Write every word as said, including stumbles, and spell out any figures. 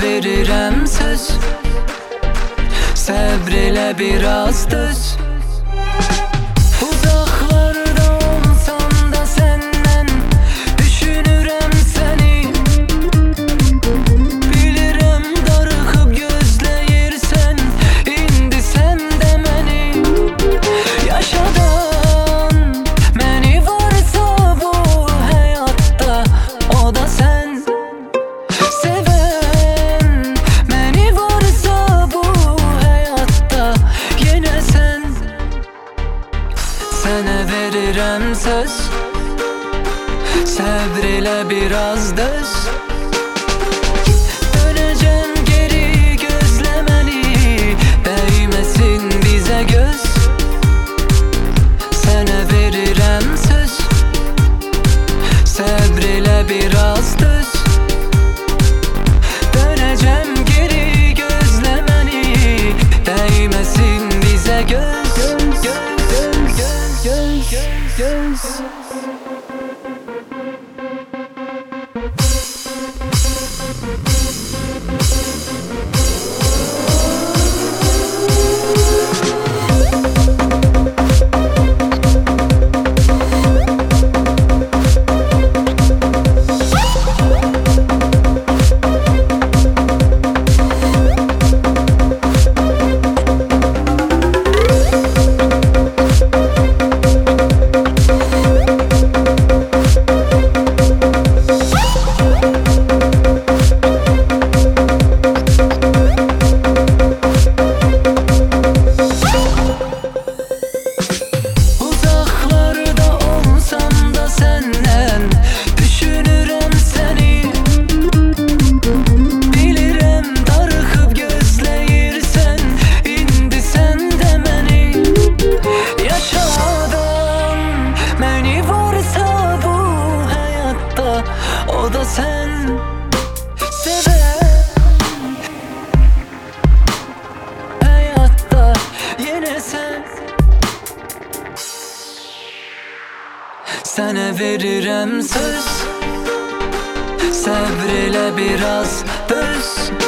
verirəm söz. Səbr elə biraz döz. Uzaqlarda olsam da səndən düşünürəm səni. Bilirəm darıxıb gözləyirsən indi sən də məni. Yaşadan məni varsa bu həyatda o da sən. Sevən məni varsa bu həyatda yenə sən. Sənə verirəm söz. Səbr elə biraz döz. Dönəcəm geri, gözlə məni, dəyməsin bizə göz. Sənə verirəm söz. Səbr elə biraz döz. Dönəcəm geri, gözlə məni, dəyməsin bizə göz. Göz, göz, göz, göz, göz. O da sen. Seven hayatta yine sen. Sənə verirəm söz. Səbr elə biraz döz.